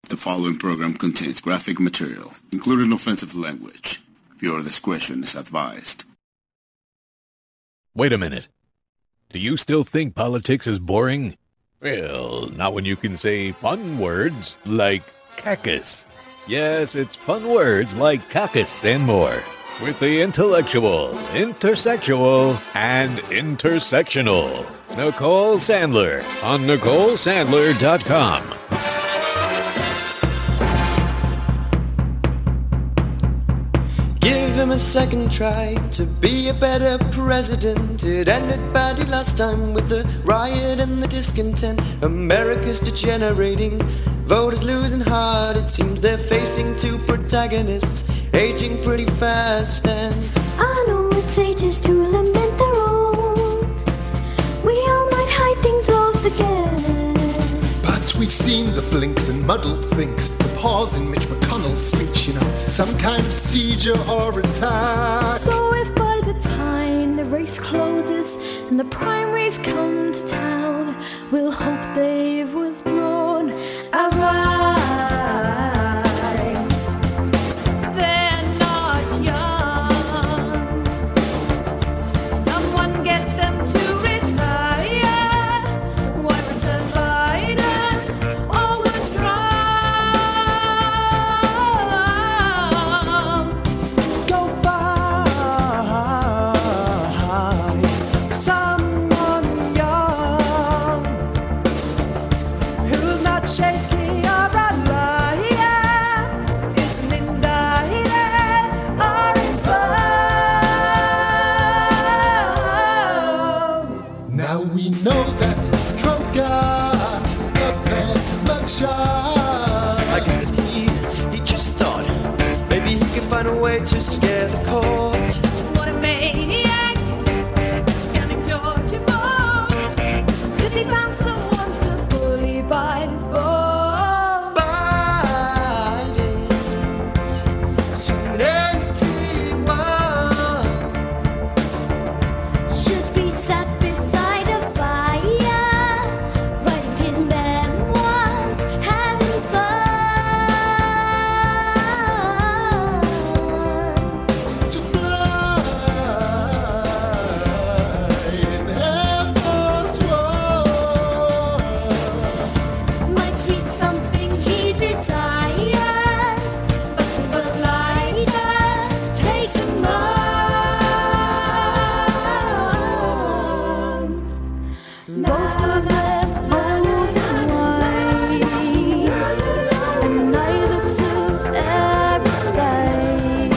The following program contains graphic material, including offensive language. Viewer discretion is advised. Wait a minute. Do you still think politics is boring? Well, not when you can say fun words like cactus. Yes, it's fun words like cactus and more. With the intellectual, intersexual, and intersectional. Nicole Sandler on NicoleSandler.com. Give him a second try to be a better president. It ended badly last time with the riot and the discontent. America's degenerating, voters losing heart. It seems they're facing two protagonists, aging pretty fast. And I know it's ages to lament their old. We all might hide things or forget. But we've seen the blinks and muddled thinks, the pause in Mitch McConnell's speech, some kind of siege or attack. So if by the time the race closes and the primaries come to town, we'll hope they've withdrawn our right. They're not young. Someone get them to retire. Why return Biden or withdraw? like I said, he just thought maybe he could find a way to scare the court. What a maniac! Scamming Georgia votes. 'Cause he found someone to bully by default. Biden's 281 should be sat beside a fire, writing his memoirs, having fun. To fly in Air Force One. Might be something he desires, but to the lighter takes a month. Both of them old and white, and neither suit every day.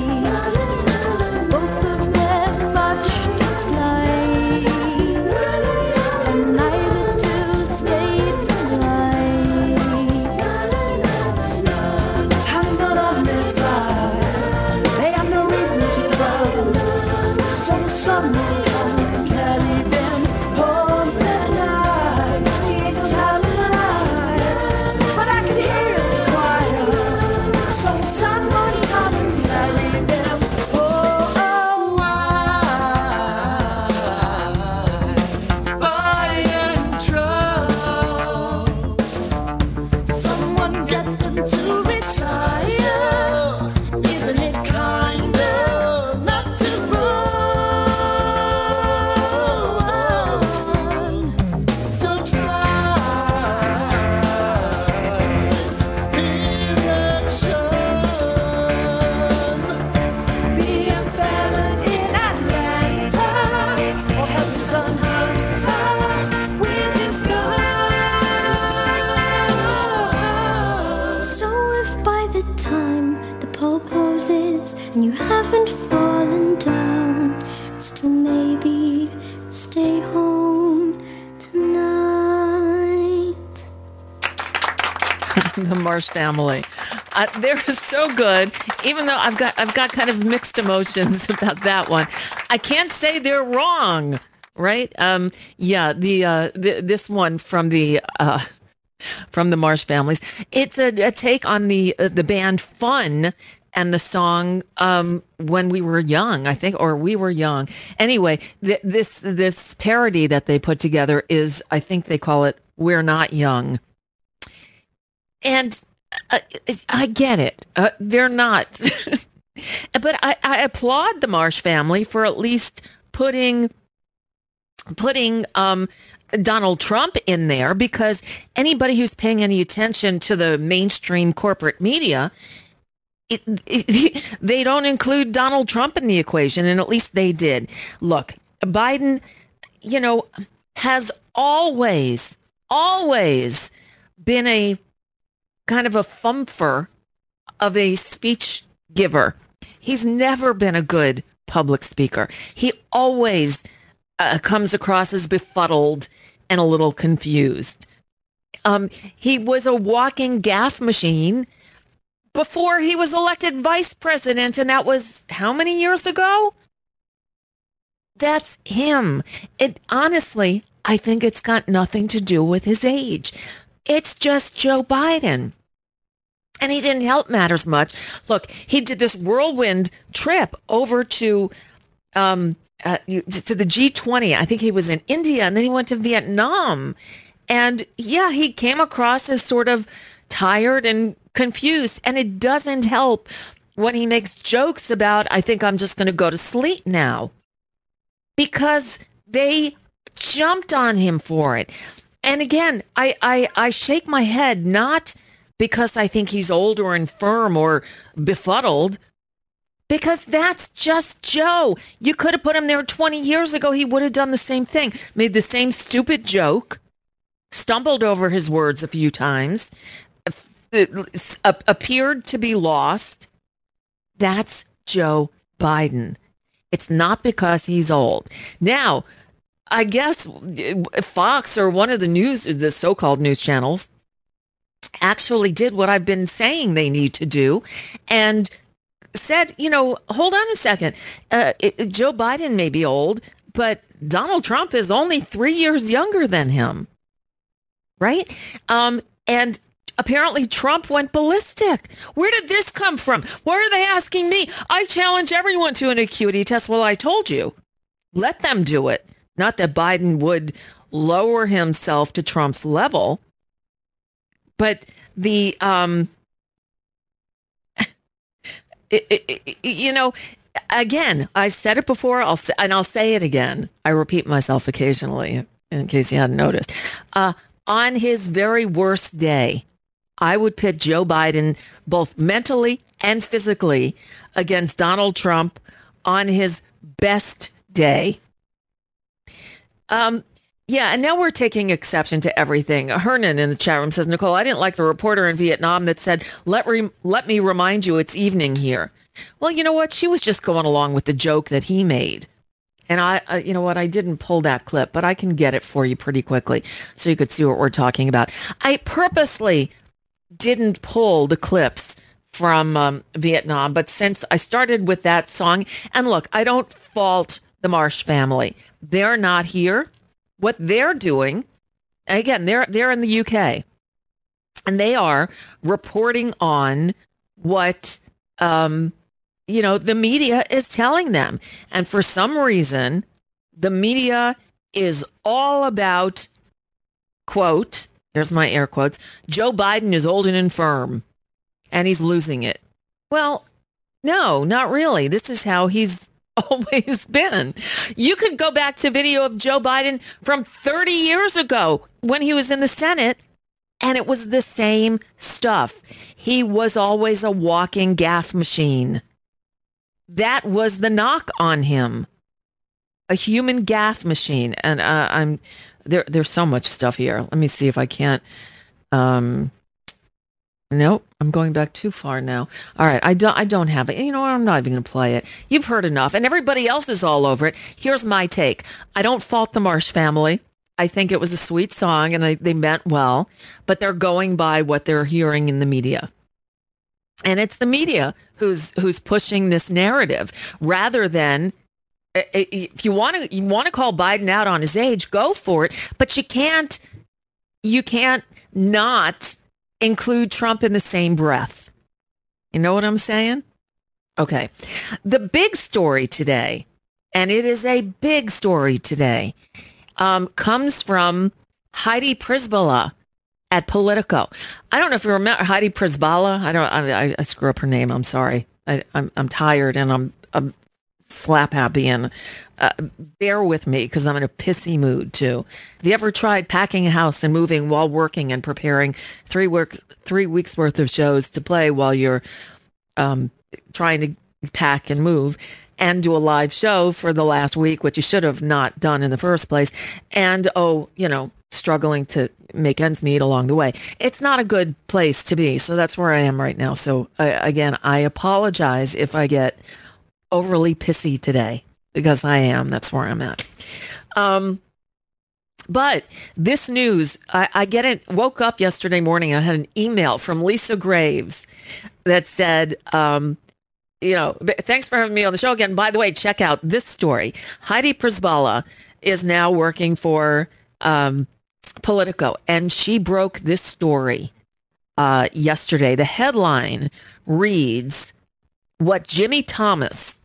Both of them much dislike, and neither do states alike. time's not on their side. They have no reason to run. So the sun will come and carry them home tonight. The angels have a light, but I can hear the choir. So the sun will come and carry them home. Biden Trump. Someone get them to retire. Isn't it kind of not to run? Don't fight election. Be a felon in Atlanta, or help your son Hunter with his gun. So if by the time the poll closes and you haven't fallen down, still maybe stay home tonight. The Marsh Family. They're so good, even though I've got kind of mixed emotions about that one. I can't say they're wrong, right? This one from the Marsh Families. It's a take on the band Fun and the song When We Were Young, I think, or We Were Young. Anyway, this parody that they put together is, I think they call it We're Not Young. And I get it. They're not. But I applaud the Marsh family for at least putting Donald Trump in there, because anybody who's paying any attention to the mainstream corporate media, they don't include Donald Trump in the equation, and at least they did. Look, Biden, has always been a kind of a fumfer of a speech giver. He's never been a good public speaker. He always comes across as befuddled and a little confused. He was a walking gaffe machine before he was elected vice president, and that was how many years ago? That's him. It honestly, I think it's got nothing to do with his age. It's just Joe Biden. And he didn't help matters much. Look, he did this whirlwind trip over to the G20. I think he was in India, and then he went to Vietnam. And yeah, he came across as sort of tired and confused. And it doesn't help when he makes jokes about, I think I'm just going to go to sleep now. Because they jumped on him for it. And again, I shake my head, not because I think he's old or infirm or befuddled, because that's just Joe. You could have put him there 20 years ago. He would have done the same thing, made the same stupid joke, stumbled over his words a few times, appeared to be lost. That's Joe Biden. It's not because he's old. Now, I guess Fox or one of the so-called news channels actually did what I've been saying they need to do and said, hold on a second. Joe Biden may be old, but Donald Trump is only 3 years younger than him. Right? And apparently Trump went ballistic. Where did this come from? Why are they asking me? I challenge everyone to an acuity test. Well, I told you. Let them do it. Not that Biden would lower himself to Trump's level. But the, again, I've said it before, I'll say it again. I repeat myself occasionally, in case you hadn't noticed. On his very worst day, I would pit Joe Biden both mentally and physically against Donald Trump on his best day. Yeah, and now we're taking exception to everything. Hernan in the chat room says, Nicole, I didn't like the reporter in Vietnam that said, let me remind you it's evening here. Well, you know what? She was just going along with the joke that he made. And I didn't pull that clip, but I can get it for you pretty quickly so you could see what we're talking about. I purposely didn't pull the clips from Vietnam, but since I started with that song, and look, I don't fault the Marsh family. They're not here. What they're doing, again, they're in the UK, and they are reporting on what the media is telling them. And for some reason, the media is all about, quote, here's my air quotes, Joe Biden is old and infirm, and he's losing it. Well, no, not really. This is how he's always been. You could go back to video of Joe Biden from 30 years ago when he was in the Senate, and it was the same stuff. He was always a walking gaffe machine. That was the knock on him. A human gaffe machine. And there's so much stuff here. Let me see if I can't. Nope, I'm going back too far now. All right, I don't have it. You know what? I'm not even going to play it. You've heard enough, and everybody else is all over it. Here's my take. I don't fault the Marsh family. I think it was a sweet song, and they meant well, but they're going by what they're hearing in the media. And it's the media who's pushing this narrative rather than, if you want to call Biden out on his age, go for it. But you can't not include Trump in the same breath. You know what I'm saying? Okay. The big story today, and it is a big story today, comes from Heidi Przybyla at Politico. I don't know if you remember Heidi Przyzbala. I screw up her name. I'm sorry. I'm tired and I'm slap happy, and bear with me because I'm in a pissy mood too. Have you ever tried packing a house and moving while working and preparing 3 weeks worth of shows to play while you're trying to pack and move and do a live show for the last week, which you should have not done in the first place, and struggling to make ends meet along the way? It's not a good place to be. So that's where I am right now. So again, I apologize if I get overly pissy today, because I am. That's where I'm at. But this news, I get it. Woke up yesterday morning. I had an email from Lisa Graves that said, thanks for having me on the show again. By the way, check out this story. Heidi Przyzbala is now working for Politico, and she broke this story yesterday. The headline reads, What Ginny Thomas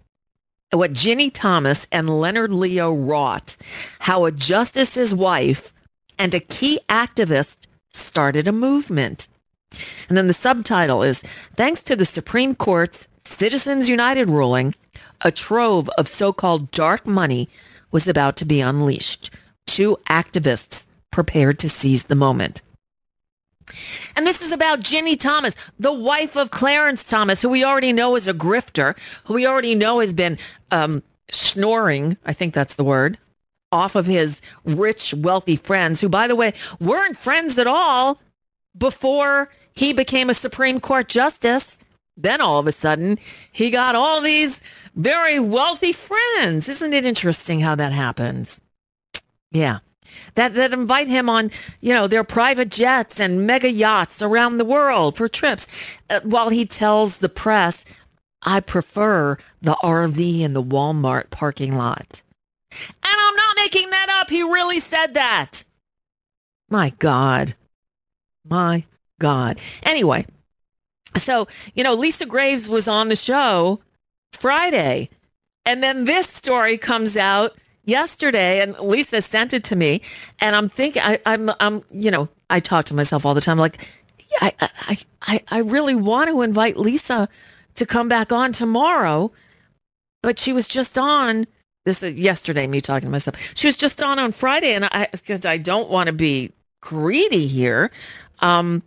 and Leonard Leo wrought, how a justice's wife and a key activist started a movement. And then the subtitle is, thanks to the Supreme Court's Citizens United ruling, a trove of so-called dark money was about to be unleashed. 2 activists prepared to seize the moment. And this is about Ginny Thomas, the wife of Clarence Thomas, who we already know is a grifter, who we already know has been snoring, I think that's the word, off of his rich, wealthy friends, who, by the way, weren't friends at all before he became a Supreme Court justice. Then all of a sudden, he got all these very wealthy friends. Isn't it interesting how that happens? Yeah. That invite him on, their private jets and mega yachts around the world for trips, while he tells the press, I prefer the RV in the Walmart parking lot. And I'm not making that up. He really said that. My God. Anyway, so, Lisa Graves was on the show Friday, and then this story comes out yesterday, and Lisa sent it to me, and I'm thinking, I talk to myself all the time, like, I really want to invite Lisa to come back on tomorrow, but she was just on, this is yesterday, me talking to myself, she was just on Friday, and because I don't want to be greedy here, and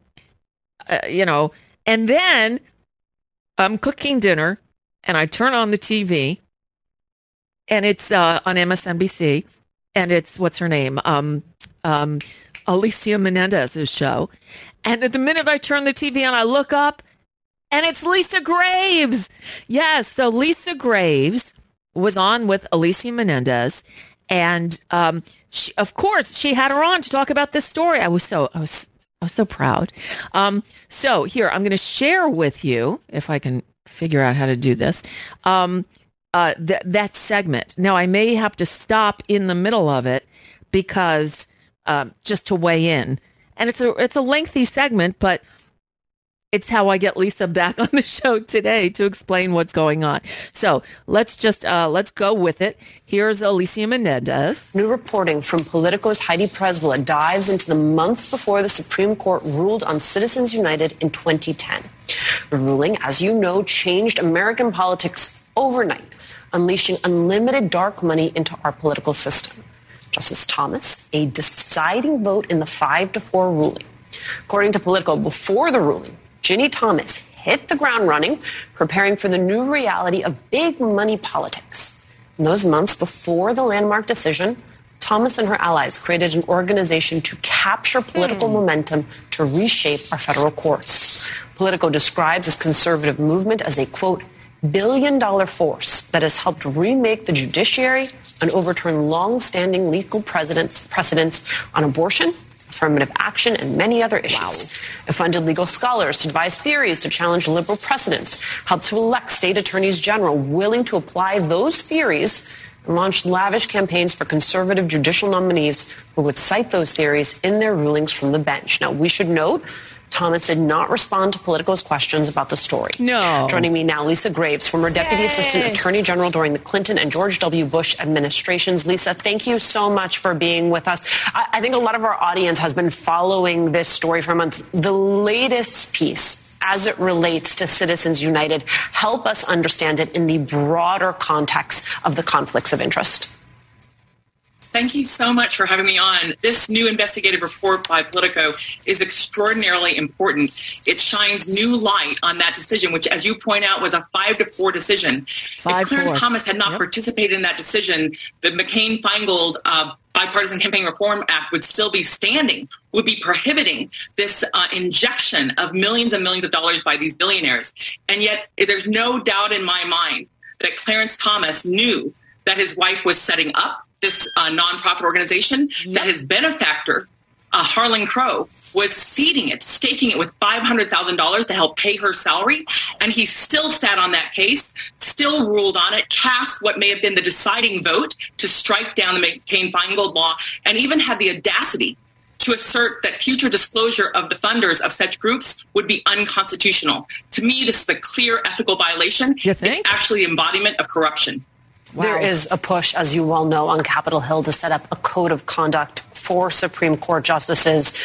then I'm cooking dinner, and I turn on the TV, and it's on MSNBC, and it's, what's her name? Alicia Menendez's show. And at the minute I turn the TV on, I look up, and it's Lisa Graves. Yes, so Lisa Graves was on with Alicia Menendez, and she, of course, she had her on to talk about this story. I was so proud. So here, I'm going to share with you, if I can figure out how to do this, that segment. Now, I may have to stop in the middle of it because just to weigh in. And it's a lengthy segment, but it's how I get Lisa back on the show today to explain what's going on. So let's go with it. Here's Alicia Menendez. New reporting from Politico's Heidi Przyzbala dives into the months before the Supreme Court ruled on Citizens United in 2010. The ruling, as you know, changed American politics overnight, unleashing unlimited dark money into our political system. Justice Thomas, a deciding vote in the 5-4 ruling. According to Politico, before the ruling, Ginny Thomas hit the ground running, preparing for the new reality of big money politics. In those months before the landmark decision, Thomas and her allies created an organization to capture political momentum to reshape our federal courts. Politico describes this conservative movement as a, quote, billion-dollar force that has helped remake the judiciary and overturn long-standing legal precedents on abortion, affirmative action, and many other issues. Wow. It funded legal scholars to devise theories to challenge liberal precedents, helped to elect state attorneys general willing to apply those theories, and launched lavish campaigns for conservative judicial nominees who would cite those theories in their rulings from the bench. Now, we should note, Thomas did not respond to Politico's questions about the story. No. Joining me now, Lisa Graves, former Deputy Assistant Attorney General during the Clinton and George W. Bush administrations. Lisa, thank you so much for being with us. I think a lot of our audience has been following this story for a month. The latest piece, as it relates to Citizens United, help us understand it in the broader context of the conflicts of interest. Thank you so much for having me on. This new investigative report by Politico is extraordinarily important. It shines new light on that decision, which, as you point out, was a 5-4 decision. If Clarence Thomas had not participated in that decision, the McCain-Feingold Bipartisan Campaign Reform Act would still be standing, would be prohibiting this injection of millions and millions of dollars by these billionaires. And yet there's no doubt in my mind that Clarence Thomas knew that his wife was setting up this nonprofit organization, that his benefactor, Harlan Crow, was seeding it, staking it with $500,000 to help pay her salary. And he still sat on that case, still ruled on it, cast what may have been the deciding vote to strike down the McCain-Feingold law, and even had the audacity to assert that future disclosure of the funders of such groups would be unconstitutional. To me, this is a clear ethical violation. You think? It's actually embodiment of corruption. Wow. There is a push, as you well know, on Capitol Hill to set up a code of conduct for Supreme Court justices.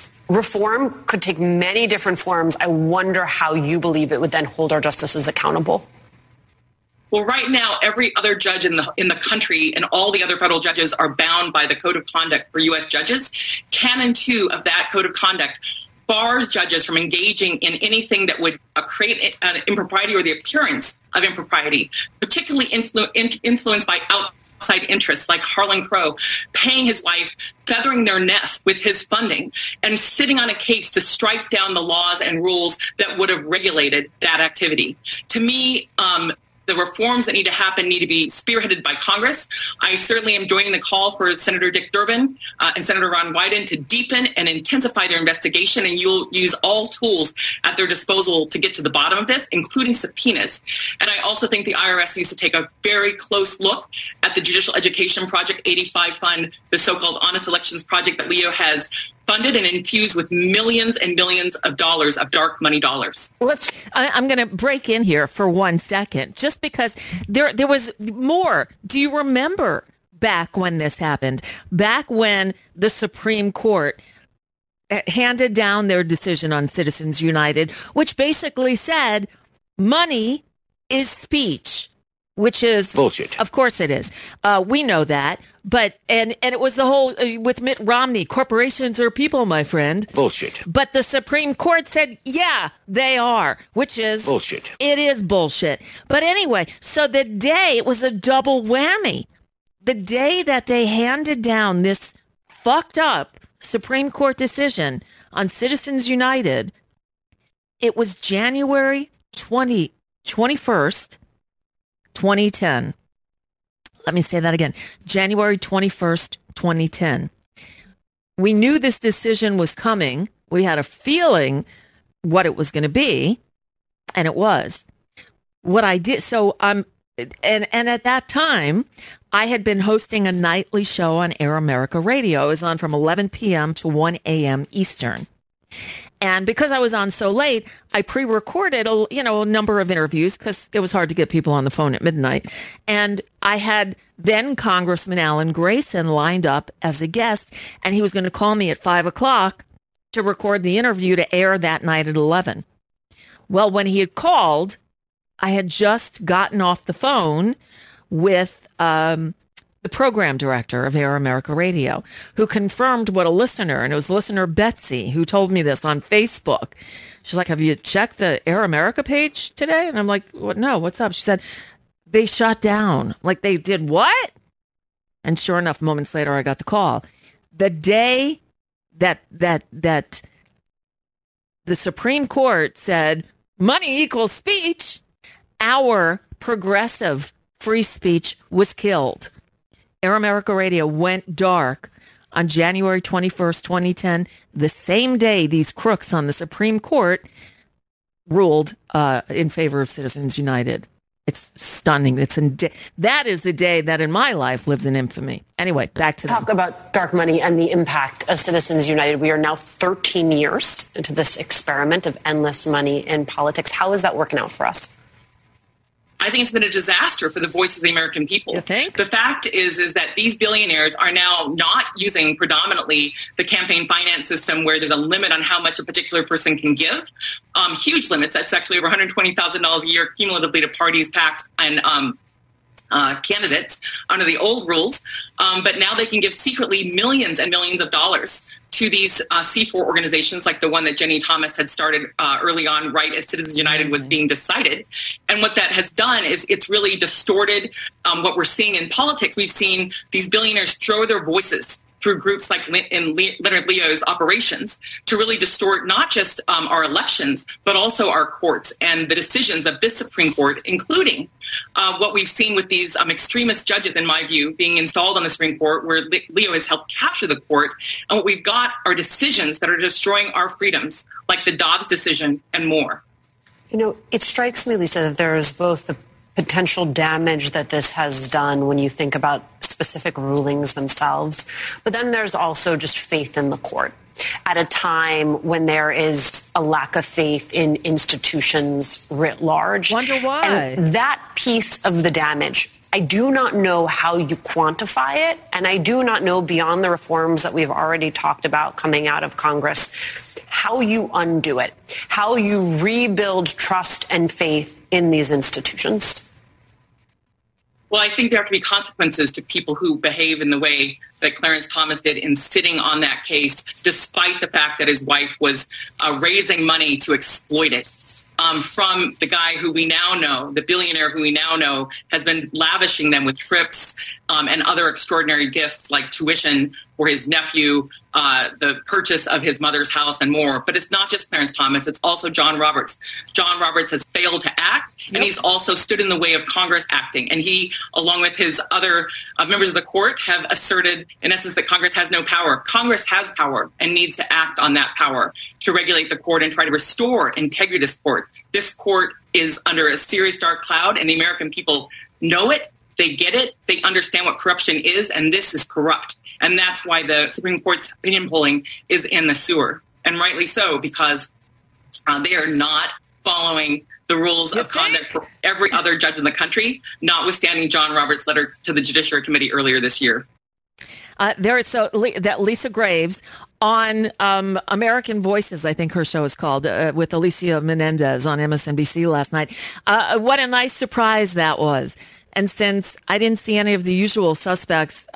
Reform could take many different forms. I wonder how you believe it would then hold our justices accountable. Well, right now, every other judge in the country and all the other federal judges are bound by the Code of Conduct for U.S. judges. Canon 2 of that Code of Conduct bars judges from engaging in anything that would create an impropriety or the appearance of impropriety, particularly influenced by outside interests like Harlan Crow paying his wife, feathering their nest with his funding, and sitting on a case to strike down the laws and rules that would have regulated that activity. To me, the reforms that need to happen need to be spearheaded by Congress. I certainly am joining the call for Senator Dick Durbin and Senator Ron Wyden to deepen and intensify their investigation, and you'll use all tools at their disposal to get to the bottom of this, including subpoenas. And I also think the IRS needs to take a very close look at the Judicial Education Project 85 Fund, the so-called Honest Elections Project that Leo has funded and infused with millions and millions of dollars of dark money dollars. I'm going to break in here for 1 second, just because there was more. Do you remember back when this happened? Back when the Supreme Court handed down their decision on Citizens United, which basically said money is speech. Which is bullshit. Of course it is. We know that. But and it was the whole with Mitt Romney, corporations are people, my friend. Bullshit. But the Supreme Court said, yeah, they are, which is bullshit. It is bullshit. But anyway, so the day, it was a double whammy. The day that they handed down this fucked up Supreme Court decision on Citizens United, it was January 21st, 2010. Let me say that again. January 21st, 2010. We knew this decision was coming. We had a feeling what it was going to be, and it was. What I did, so and at that time, I had been hosting a nightly show on Air America Radio. It was on from 11 p.m. to 1 a.m. Eastern. And because I was on so late, I pre-recorded a number of interviews because it was hard to get people on the phone at midnight. And I had then Congressman Alan Grayson lined up as a guest, and he was going to call me at 5 o'clock to record the interview to air that night at 11. Well, when he had called, I had just gotten off the phone with the program director of Air America Radio, who confirmed what a listener, and it was listener Betsy who told me this on Facebook. She's like, have you checked the Air America page today? And I'm like, what? No, what's up? She said, they shut down. Like, they did what? And sure enough, moments later, I got the call. The day that the Supreme Court said money equals speech, our progressive free speech was killed. Air America Radio went dark on January 21st, 2010, the same day these crooks on the Supreme Court ruled in favor of Citizens United. It's stunning. That is a day that in my life lives in infamy. Anyway, back to Talk about dark money and the impact of Citizens United. We are now 13 years into this experiment of endless money in politics. How is that working out for us? I think it's been a disaster for the voices of the American people. You think? The fact is that these billionaires are now not using predominantly the campaign finance system where there's a limit on how much a particular person can give. Huge limits. That's actually over $120,000 a year cumulatively to parties, PACs, and candidates under the old rules. But now they can give secretly millions and millions of dollars to these C4 organizations like the one that Jenny Thomas had started early on, right as Citizens United was being decided. And what that has done is it's really distorted what we're seeing in politics. We've seen these billionaires throw their voices through groups like in Leonard Leo's operations to really distort not just our elections, but also our courts and the decisions of this Supreme Court, including what we've seen with these extremist judges, in my view, being installed on the Supreme Court, where Leo has helped capture the court. And what we've got are decisions that are destroying our freedoms, like the Dobbs decision and more. You know, it strikes me, Lisa, that there is both the potential damage that this has done when you think about specific rulings themselves, but then there's also just faith in the court at a time when there is a lack of faith in institutions writ large. Wonder why. And that piece of the damage, I do not know how you quantify it, and I do not know, beyond the reforms that we've already talked about coming out of Congress, how you undo it, how you rebuild trust and faith in these institutions. Well, I think there have to be consequences to people who behave in the way that Clarence Thomas did in sitting on that case, despite the fact that his wife was raising money to exploit it. From the guy who we now know, the billionaire who we now know, has been lavishing them with trips and other extraordinary gifts like tuition for his nephew, the purchase of his mother's house, and more. But it's not just Clarence Thomas, it's also John Roberts. John Roberts has failed to act, and he's also stood in the way of Congress acting. And he, along with his other members of the court, have asserted, in essence, that Congress has no power. Congress has power and needs to act on that power to regulate the court and try to restore integrity to this court. This court is under a serious dark cloud, and the American people know it. They get it. They understand what corruption is, and this is corrupt. And that's why the Supreme Court's opinion polling is in the sewer. And rightly so, because they are not following the rules of conduct for every other judge in the country, notwithstanding John Roberts' letter to the Judiciary Committee earlier this year. That Lisa Graves on American Voices, I think her show is called, with Alicia Menendez on MSNBC last night. What a nice surprise that was. And since I didn't see any of the usual suspects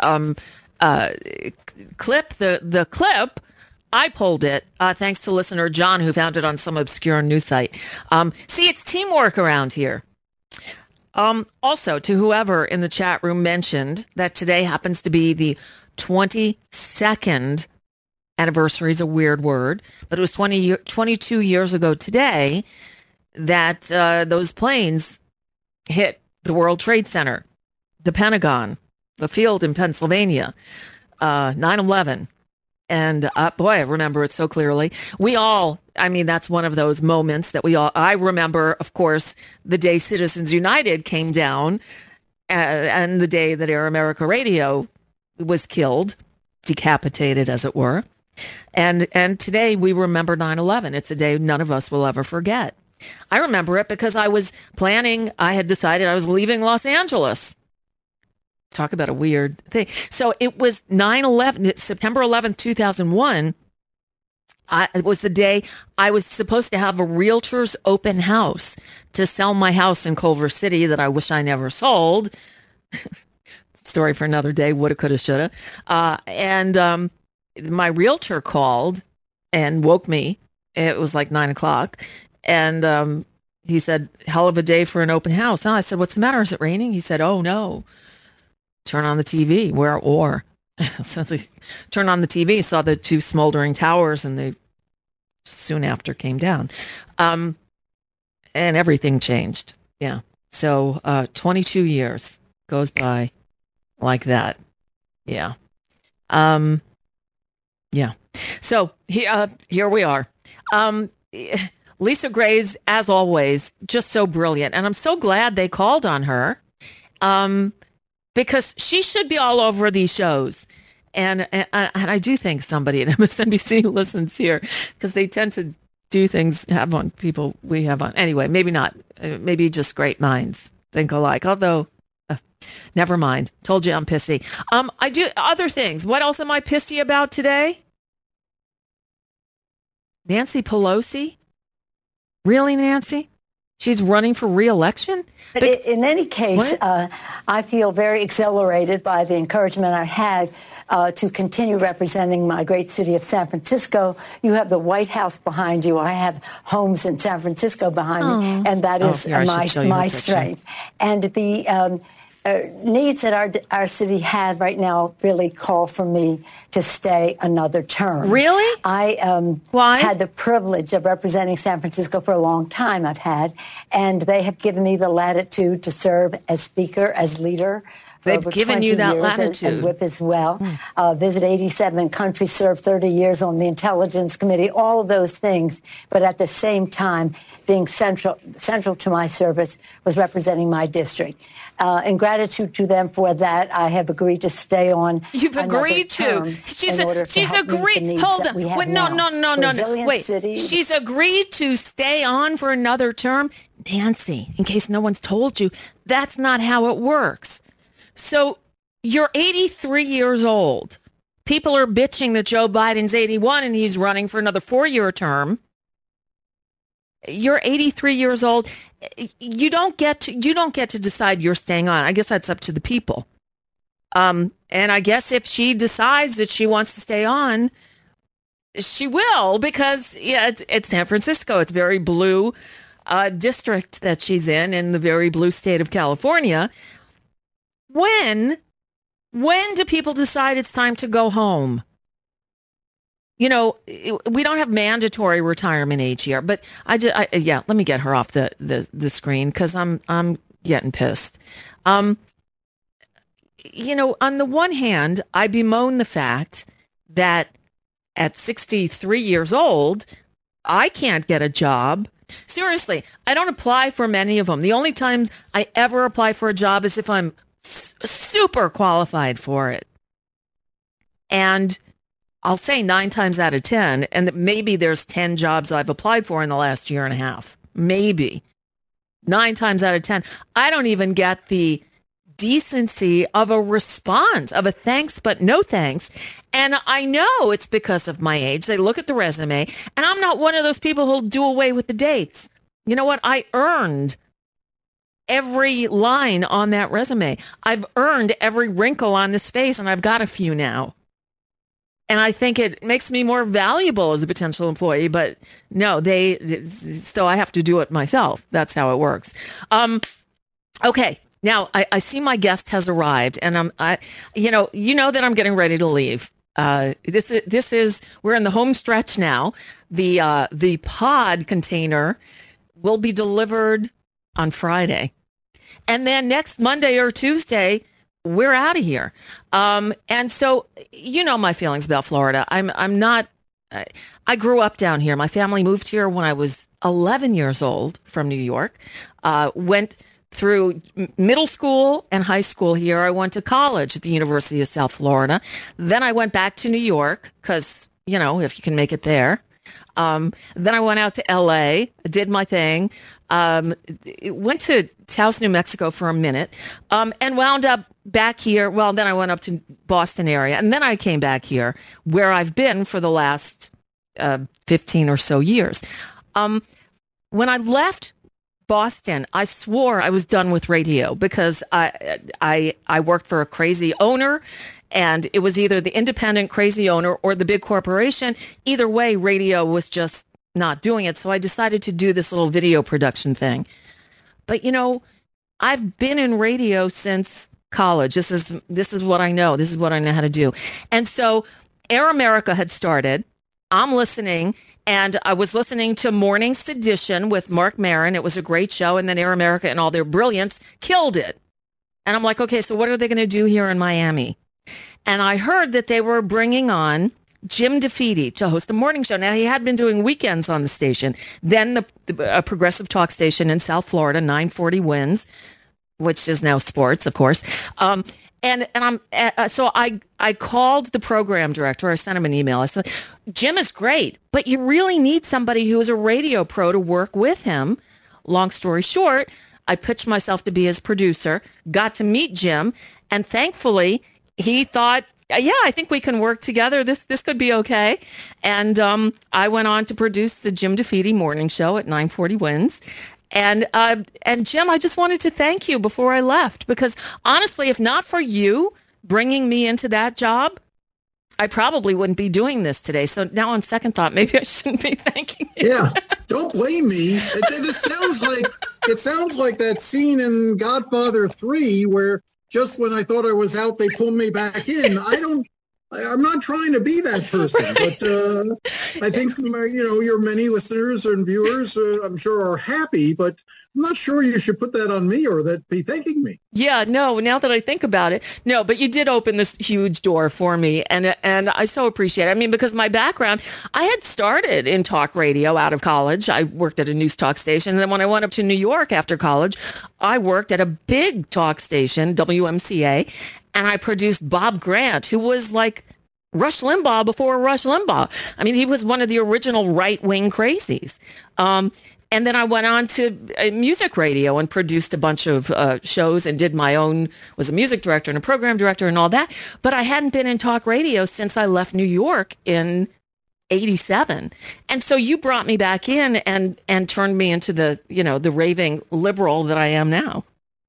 clip the clip, I pulled it thanks to listener John, who found it on some obscure news site. See, it's teamwork around here. Also, to whoever in the chat room mentioned that today happens to be the 22nd anniversary, is a weird word, but it was 22 years ago today that those planes hit the World Trade Center, the Pentagon, the field in Pennsylvania, 9/11. And boy, I remember it so clearly. That's one of those moments that I remember, of course, the day Citizens United came down and the day that Air America Radio was killed, decapitated, as it were. And today we remember 9/11. It's a day none of us will ever forget. I remember it because I had decided I was leaving Los Angeles. Talk about a weird thing. So it was 9/11, September 11th, 2001. It was the day I was supposed to have a realtor's open house to sell my house in Culver City that I wish I never sold. Story for another day, woulda, coulda, shoulda. And my realtor called and woke me. It was like 9 o'clock. And he said, hell of a day for an open house. I said, what's the matter? Is it raining? He said, oh, no. Turn on the TV. So they turned on the TV, saw the two smoldering towers, and they soon after came down. And everything changed. Yeah. So 22 years goes by like that. Yeah. Yeah. So here we are. Lisa Graves, as always, just so brilliant. And I'm so glad they called on her because she should be all over these shows. And I do think somebody at MSNBC listens here because they tend to do things, have on people we have on. Anyway, maybe not. Maybe just great minds think alike. Although, never mind. Told you I'm pissy. I do other things. What else am I pissy about today? Nancy Pelosi? Really, Nancy? She's running for re-election? But in any case, I feel very exhilarated by the encouragement I had to continue representing my great city of San Francisco. You have the White House behind you. I have homes in San Francisco behind me, and that is my strength. And the needs that our city has right now really call for me to stay another term. Really? I had the privilege of representing San Francisco for a long time. And they have given me the latitude to serve as speaker, as leader. They've given you that latitude. And whip as well. Visit 87 countries, served 30 years on the Intelligence Committee, all of those things. But at the same time, being central to my service was representing my district. In gratitude to them for that, I have agreed to stay on. You've agreed to. She's agreed. Hold on. Wait, no. Wait. She's agreed to stay on for another term. Nancy, in case no one's told you, that's not how it works. So you're 83 years old. People are bitching that Joe Biden's 81 and he's running for another 4-year term. You're 83 years old. You don't get to decide you're staying on. I guess that's up to the people. And I guess if she decides that she wants to stay on, she will, because it's San Francisco. It's very blue district that she's in the very blue state of California. When do people decide it's time to go home? We don't have mandatory retirement age here, but let me get her off the screen because I'm getting pissed. On the one hand, I bemoan the fact that at 63 years old, I can't get a job. Seriously, I don't apply for many of them. The only time I ever apply for a job is if I'm super qualified for it. And I'll say 9 times out of 10, and maybe there's 10 jobs I've applied for in the last year and a half. Maybe. 9 times out of 10. I don't even get the decency of a response, of a thanks but no thanks. And I know it's because of my age. They look at the resume, and I'm not one of those people who'll do away with the dates. You know what? I earned every line on that resume. I've earned every wrinkle on this face, and I've got a few now. And I think it makes me more valuable as a potential employee, but no, so I have to do it myself. That's how it works. Okay. Now I see my guest has arrived, and you know that I'm getting ready to leave. This is we're in the home stretch now. The pod container will be delivered on Friday. And then next Monday or Tuesday, we're out of here. And so, my feelings about Florida. I grew up down here. My family moved here when I was 11 years old from New York. Went through middle school and high school here. I went to college at the University of South Florida. Then I went back to New York because, if you can make it there. Then I went out to LA, did my thing, went to Taos, New Mexico for a minute, and wound up back here. Well, then I went up to Boston area, and then I came back here where I've been for the last 15 or so years. When I left Boston, I swore I was done with radio because I worked for a crazy owner. And it was either the independent crazy owner or the big corporation. Either way, radio was just not doing it. So I decided to do this little video production thing. But, I've been in radio since college. This is what I know. This is what I know how to do. And so Air America had started. I'm listening, and I was listening to Morning Sedition with Mark Maron. It was a great show. And then Air America and all their brilliance killed it. And I'm like, okay, so what are they going to do here in Miami? And I heard that they were bringing on Jim DeFede to host a morning show. Now, he had been doing weekends on the station. Then a progressive talk station in South Florida, 940 Wins, which is now sports, of course. So I called the program director. I sent him an email. I said, Jim is great, but you really need somebody who is a radio pro to work with him. Long story short, I pitched myself to be his producer, got to meet Jim, and thankfully he thought, yeah, I think we can work together. This could be okay. And I went on to produce the Jim DeFede morning show at 940 Wins. And Jim, I just wanted to thank you before I left, because honestly, if not for you bringing me into that job, I probably wouldn't be doing this today. So now on second thought, maybe I shouldn't be thanking you. Yeah, don't blame me. It sounds like that scene in Godfather 3 where just when I thought I was out, they pulled me back in. I'm not trying to be that person, but I think, your many listeners and viewers, I'm sure, are happy, but I'm not sure you should put that on me or that be thanking me. Yeah, no, now that I think about it, no, but you did open this huge door for me, and I so appreciate it. I mean, because my background, I had started in talk radio out of college. I worked at a news talk station, and then when I went up to New York after college, I worked at a big talk station, WMCA, and I produced Bob Grant, who was like Rush Limbaugh before Rush Limbaugh. I mean, he was one of the original right-wing crazies. And then I went on to music radio and produced a bunch of shows and did my own, was a music director and a program director and all that. But I hadn't been in talk radio since I left New York in 87. And so you brought me back in and turned me into the raving liberal that I am now.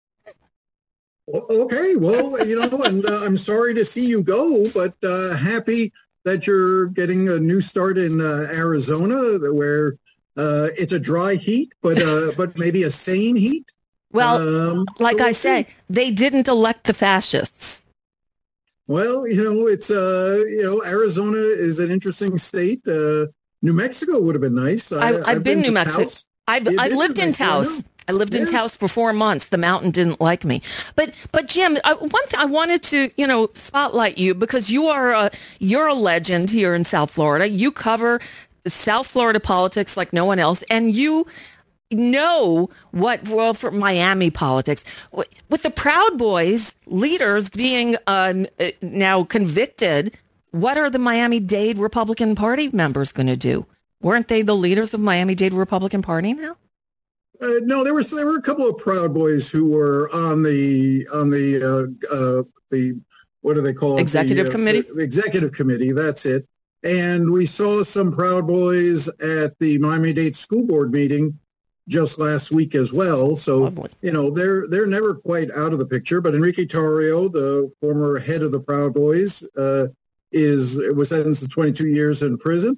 Okay, well, and I'm sorry to see you go, but happy that you're getting a new start in Arizona, where it's a dry heat, but maybe a sane heat. Well, I say, they didn't elect the fascists. Well, it's Arizona is an interesting state. New Mexico would have been nice. I've been New Mexico. I lived in Taos. I lived in Taos for 4 months. The mountain didn't like me. But Jim, one thing I wanted to, spotlight you, because you're a legend here in South Florida. You cover South Florida politics like no one else. And you know for Miami politics, with the Proud Boys leaders being now convicted, what are the Miami-Dade Republican Party members going to do? Weren't they the leaders of Miami-Dade Republican Party now? No, there were a couple of Proud Boys who were on the what do they call it? Executive committee? The executive committee, that's it. And we saw some Proud Boys at the Miami-Dade School Board meeting just last week as well. So, Lovely. They're never quite out of the picture. But Enrique Tarrio, the former head of the Proud Boys, was sentenced to 22 years in prison.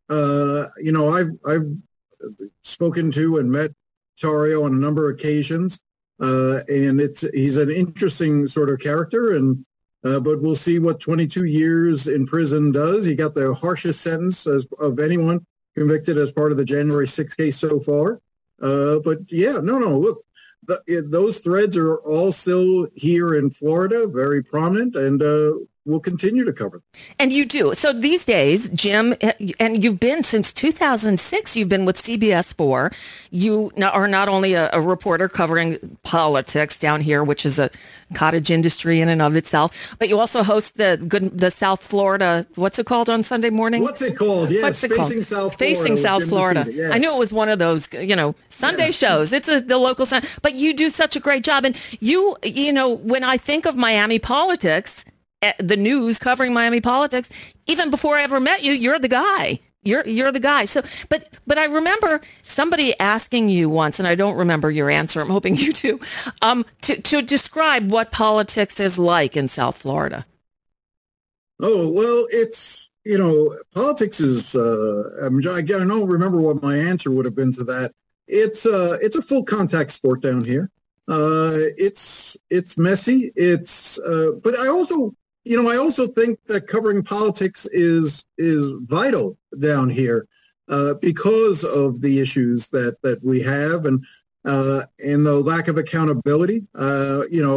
I've spoken to and met Tarrio on a number of occasions, and he's an interesting sort of character, but we'll see what 22 years in prison does. He got the harshest sentence of anyone convicted as part of the January 6th case so far. But yeah, look, those threads are all still here in Florida, very prominent, and we'll continue to cover them. And you do. So these days, Jim, and you've been since 2006, you've been with CBS 4. You are not only a reporter covering politics down here, which is a cottage industry in and of itself, but you also host the South Florida, what's it called on Sunday morning? What's it called? Yes, Facing South Florida. Facing South Florida. Yes. I knew it was one of those, Sunday shows. It's the local Sun, but you do such a great job. And when I think of Miami politics, the news covering Miami politics, even before I ever met you, you're the guy. You're the guy. So, but I remember somebody asking you once, and I don't remember your answer. I'm hoping you do, to describe what politics is like in South Florida. Oh, well, it's, politics is, I don't remember what my answer would have been to that. It's a full contact sport down here. It's messy. But I also think that covering politics is vital down here because of the issues that we have and the lack of accountability.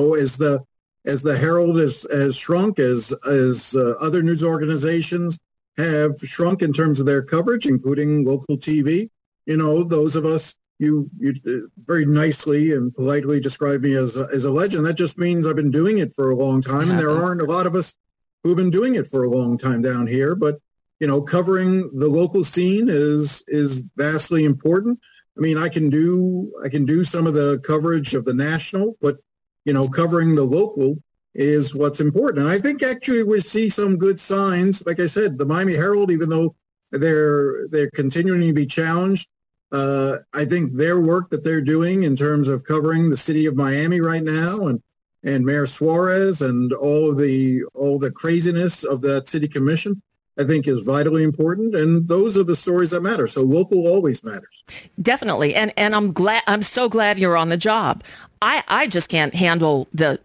As the Herald has shrunk, as other news organizations have shrunk in terms of their coverage, including local TV. Those of us, you very nicely and politely describe me as a legend. That just means I've been doing it for a long time, and there aren't a lot of us who've been doing it for a long time down here. But covering the local scene is vastly important. I mean, I can do some of the coverage of the national, but covering the local is what's important. And I think actually we see some good signs. Like I said, the Miami Herald, even though they're continuing to be challenged, I think their work that they're doing in terms of covering the city of Miami right now and Mayor Suarez and all the craziness of that city commission, I think is vitally important. And those are the stories that matter. So local always matters. Definitely. And I'm so glad you're on the job. I just can't handle the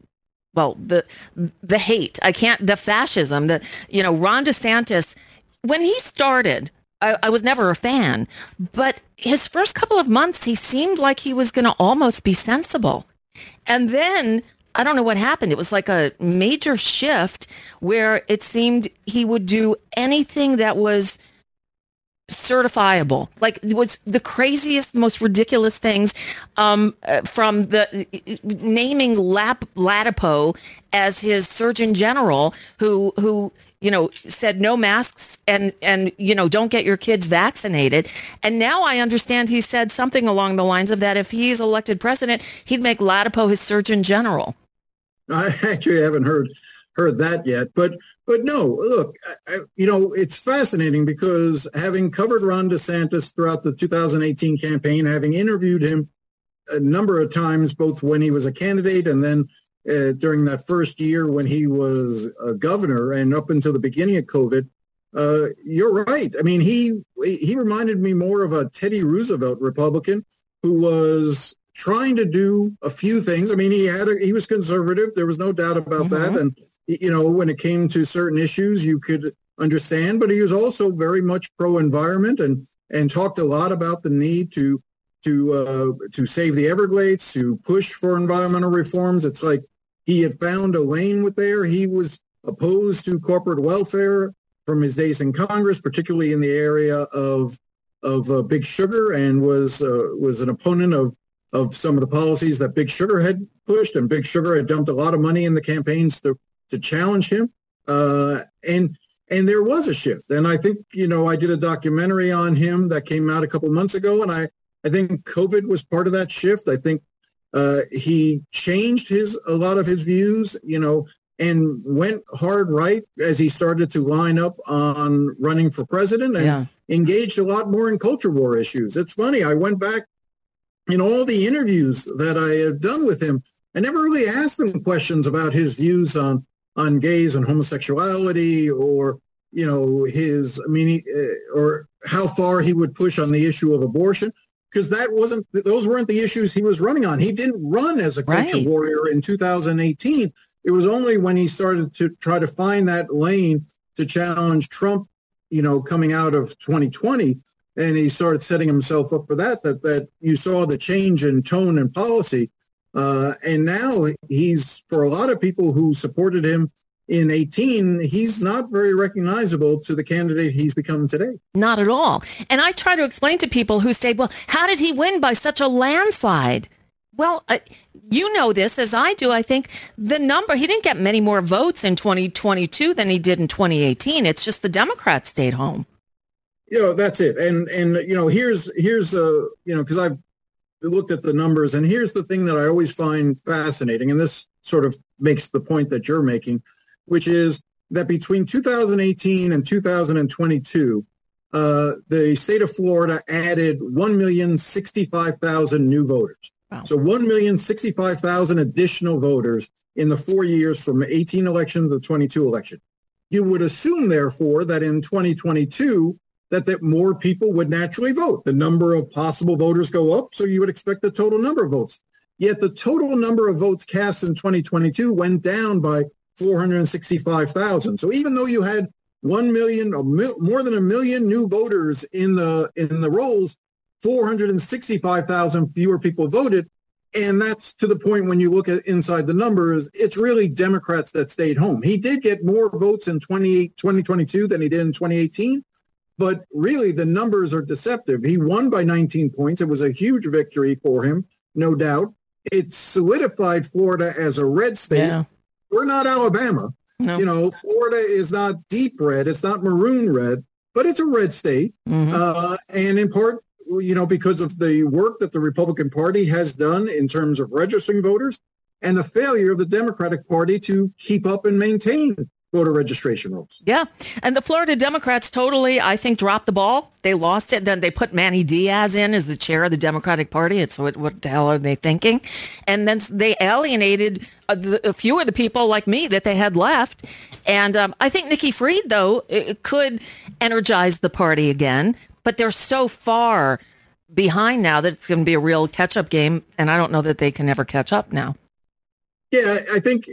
hate. I can't, the fascism, Ron DeSantis, when he started, I was never a fan, but his first couple of months, he seemed like he was going to almost be sensible. And then I don't know what happened. It was like a major shift where it seemed he would do anything that was certifiable. Like it was the craziest, most ridiculous things, from the naming Latipo as his Surgeon General, who said no masks and don't get your kids vaccinated. And now I understand he said something along the lines of that if he's elected president, he'd make Latipo his Surgeon General. I actually haven't heard that yet, but no, look, it's fascinating because having covered Ron DeSantis throughout the 2018 campaign, having interviewed him a number of times, both when he was a candidate and then during that first year when he was a governor and up until the beginning of COVID, you're right. I mean, he reminded me more of a Teddy Roosevelt Republican who was trying to do a few things. I mean, he was conservative. There was no doubt about that. And, when it came to certain issues, you could understand, but he was also very much pro-environment and talked a lot about the need to save the Everglades, to push for environmental reforms. It's like he had found a lane with there. He was opposed to corporate welfare from his days in Congress, particularly in the area of Big Sugar, and was an opponent of some of the policies that Big Sugar had pushed, and Big Sugar had dumped a lot of money in the campaigns to challenge him. And there was a shift. And I think, I did a documentary on him that came out a couple of months ago, and I think COVID was part of that shift. I think he changed a lot of his views, and went hard right as he started to line up on running for president and engaged a lot more in culture war issues. It's funny. I went back in all the interviews that I have done with him. I never really asked him questions about his views on gays and homosexuality or, or how far he would push on the issue of abortion, because those weren't the issues he was running on. He didn't run as a culture warrior in 2018. It was only when he started to try to find that lane to challenge Trump, coming out of 2020, and he started setting himself up for that you saw the change in tone and policy. And now he's, for a lot of people who supported him in 18, he's not very recognizable to the candidate he's become today. Not at all. And I try to explain to people who say, well, how did he win by such a landslide? Well, you know this as I do. I think he didn't get many more votes in 2022 than he did in 2018. It's just the Democrats stayed home. That's it. And here's because I've looked at the numbers, and here's the thing that I always find fascinating, and this sort of makes the point that you're making, which is that between 2018 and 2022, the state of Florida added 1,065,000 new voters. Wow. So 1,065,000 additional voters in the 4 years from the 18 election to the 22 election. You would assume, therefore, that in 2022, that more people would naturally vote. The number of possible voters go up, so you would expect the total number of votes. Yet the total number of votes cast in 2022 went down by 465,000. So even though you had 1 million, more than 1 million new voters in the rolls, 465,000 fewer people voted. And that's to the point when you look at inside the numbers, it's really Democrats that stayed home. He did get more votes in 2022 than he did in 2018. But really, the numbers are deceptive. He won by 19 points. It was a huge victory for him, no doubt. It solidified Florida as a red state. Yeah. We're not Alabama. No. You know, Florida is not deep red. It's not maroon red, but it's a red state. Mm-hmm. And in part, you know, because of the work that the Republican Party has done in terms of registering voters and the failure of the Democratic Party to keep up and maintain voter registration rules. Yeah. And the Florida Democrats totally, I think, dropped the ball. They lost it. Then they put Manny Diaz in as the chair of the Democratic Party. It's what the hell are they thinking? And then they alienated a few of the people like me that they had left. And I think Nikki Fried, though, it could energize the party again. But they're so far behind now that it's going to be a real catch-up game. And I don't know that they can ever catch up now. Yeah, I think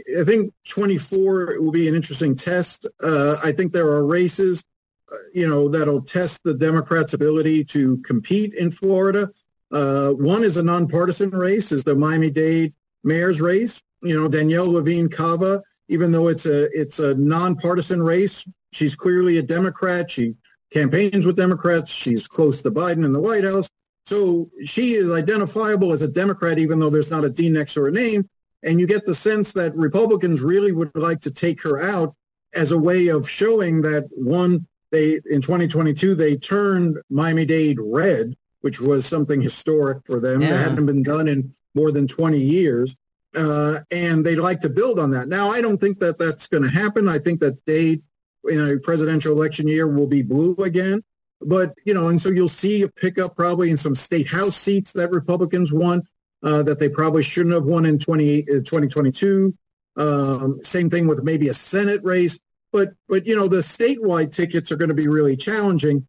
24 will be an interesting test. I think there are races, that'll test the Democrats' ability to compete in Florida. One is a nonpartisan race, is the Miami-Dade mayor's race. You know, Danielle Levine Cava, even though it's a nonpartisan race, she's clearly a Democrat. She campaigns with Democrats. She's close to Biden in the White House. So she is identifiable as a Democrat, even though there's not a D next to her name. And you get the sense that Republicans really would like to take her out as a way of showing that, one, in 2022, they turned Miami-Dade red, which was something historic for them. Yeah. It hadn't been done in more than 20 years. And they'd like to build on that. Now, I don't think that that's going to happen. I think that Dade, in a presidential election year, will be blue again. But, and so you'll see a pickup probably in some state house seats that Republicans won. That they probably shouldn't have won in 2022. Same thing with maybe a Senate race. But the statewide tickets are going to be really challenging,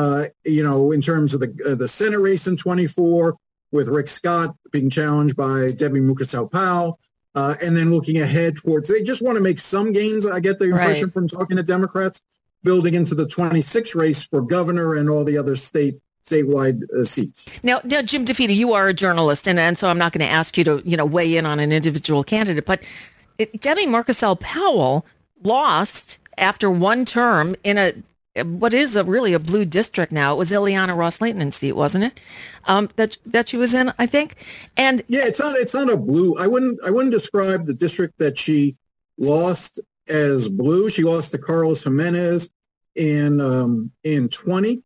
in terms of the Senate race in 24, with Rick Scott being challenged by Debbie Mucarsel-Powell. And then looking ahead towards, they just want to make some gains. I get the impression from talking to Democrats, building into the 26 race for governor and all the other statewide seats. Now, Jim DeFita, you are a journalist, and so I'm not going to ask you to weigh in on an individual candidate, but Debbie Mucarsel-Powell lost after one term in what is really a blue district now. It was Ileana Ros-Lehtinen seat, wasn't it? That she was in, I think. And yeah, it's not a blue. I wouldn't describe the district that she lost as blue. She lost to Carlos Jimenez in 20.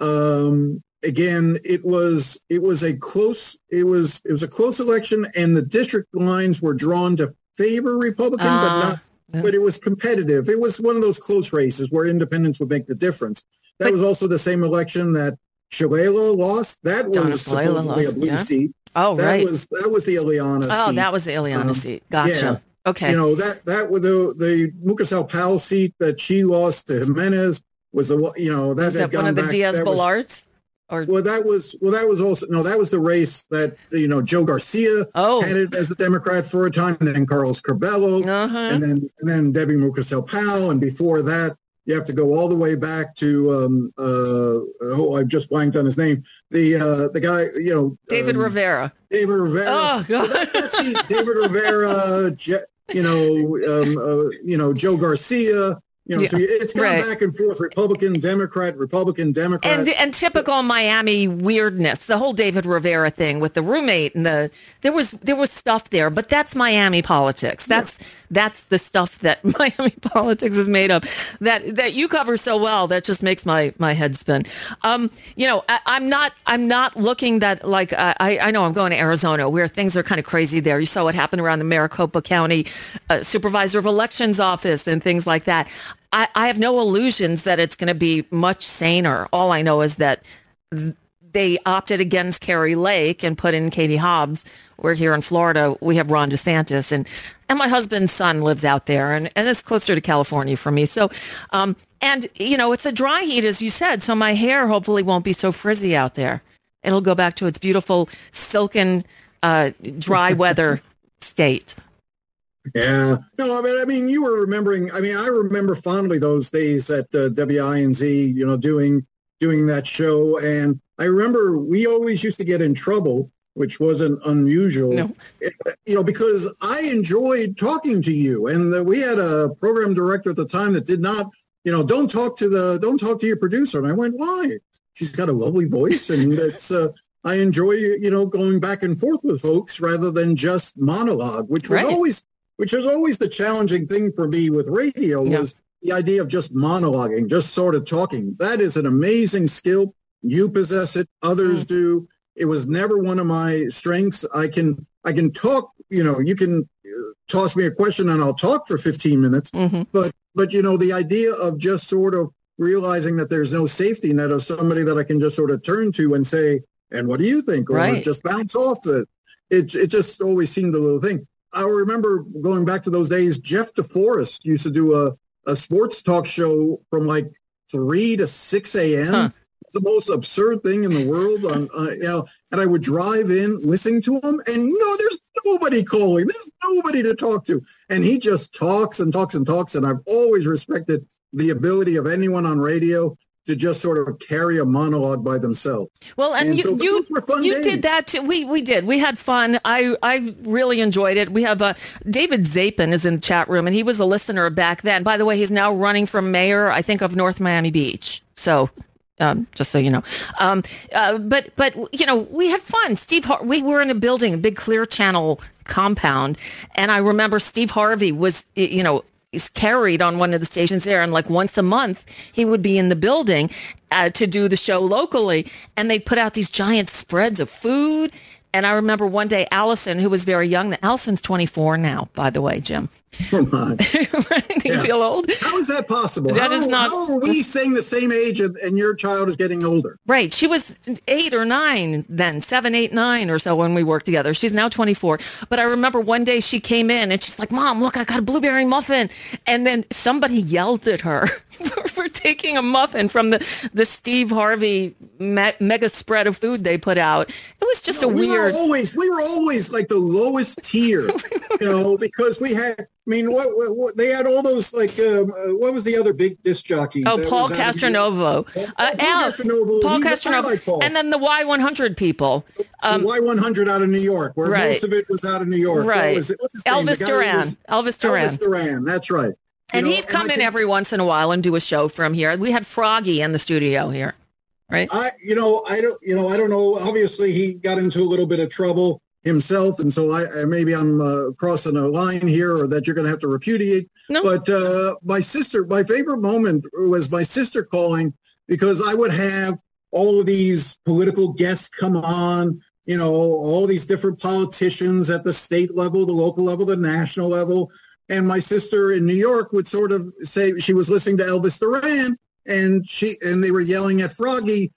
Again, it was a close election, and the district lines were drawn to favor Republican, but it was competitive. It was one of those close races where independents would make the difference. That was also the same election that Shalala lost. That was supposedly a blue seat. Oh, right. That was the Ileana seat. Oh, that was the Ileana seat. Gotcha. Yeah. Okay. That was the Mucarsel-Powell seat that she lost to Jimenez was that had one of the Diaz-Balards? That was the race that Joe Garcia headed as a Democrat for a time, and then Carlos Curbelo, and then Debbie Mucarsel-Powell, and before that you have to go all the way back to I've just blanked on his name, the guy David Rivera. David Rivera. Oh God. So that seat, David Rivera, Joe Garcia. So it's gone back and forth, Republican, Democrat. And typical Miami weirdness, the whole David Rivera thing with the roommate and there was stuff there, but that's Miami politics. That's the stuff that Miami politics is made of that you cover so well. That just makes my head spin. I'm not looking that like, I know I'm going to Arizona where things are kind of crazy there. You saw what happened around the Maricopa County Supervisor of Elections office and things like that. I have no illusions that it's going to be much saner. All I know is that they opted against Kari Lake and put in Katie Hobbs. We're here in Florida. We have Ron DeSantis, and my husband's son lives out there, and it's closer to California for me. So, it's a dry heat, as you said, so my hair hopefully won't be so frizzy out there. It'll go back to its beautiful, silken, dry weather state. Yeah. No, I mean, you were remembering, I remember fondly those days at WINZ, doing that show. And I remember we always used to get in trouble which wasn't unusual. No. Because I enjoyed talking to you, and we had a program director at the time that did not, don't talk to your producer. And I went, why? She's got a lovely voice, and it's I enjoy going back and forth with folks rather than just monologue, which was always the challenging thing for me with radio was the idea of just monologuing, just sort of talking. That is an amazing skill. You possess it, others do. It was never one of my strengths. I can talk, you can toss me a question and I'll talk for 15 minutes. Mm-hmm. But the idea of just sort of realizing that there's no safety net of somebody that I can just sort of turn to and say, and what do you think? Or just bounce off it. It just always seemed a little thing. I remember going back to those days, Jeff DeForest used to do a sports talk show from like 3 to 6 a.m. Huh. It's the most absurd thing in the world. And I would drive in listening to him, and there's nobody calling. There's nobody to talk to. And he just talks and talks and talks. And I've always respected the ability of anyone on radio to just sort of carry a monologue by themselves. Well, and you did that too. We did. We had fun. I really enjoyed it. We have David Zapin is in the chat room, and he was a listener back then. By the way, he's now running for mayor, I think, of North Miami Beach. So just so you know. But we had fun. We were in a building, a big Clear Channel compound, and I remember Steve Harvey was, he's carried on one of the stations there, and like once a month he would be in the building to do the show locally, and they'd put out these giant spreads of food. And I remember one day Allison, who was very young, Allison's 24 now, by the way, Jim. Come on. Right? Do you feel old? How is that possible? How are we saying the same age and your child is getting older? Right. She was 8 or 9 then, 7, 8, 9 or so when we worked together. She's now 24. But I remember one day she came in and she's like, Mom, look, I got a blueberry muffin. And then somebody yelled at her for taking a muffin from the Steve Harvey mega spread of food they put out. It was just we were always like the lowest tier, because we had, what they had all those, like, what was the other big disc jockey? Oh, Paul Castronovo. Paul Castronovo. And then the Y100 people. The Y100 out of New York, where most of it was out of New York. Right. What's his Elvis name? Elvis Duran, that's right. And he'd come in every once in a while and do a show from here. We had Froggy in the studio here, right? I don't know. Obviously, he got into a little bit of trouble himself, and so I'm crossing a line here, or that you're going to have to repudiate. No. But my favorite moment was my sister calling, because I would have all of these political guests come on. All these different politicians at the state level, the local level, the national level. And my sister in New York would sort of say she was listening to Elvis Duran, and they were yelling at Froggy,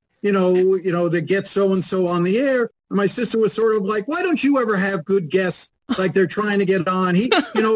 to get so-and-so on the air. And my sister was sort of like, why don't you ever have good guests like they're trying to get on? Johnny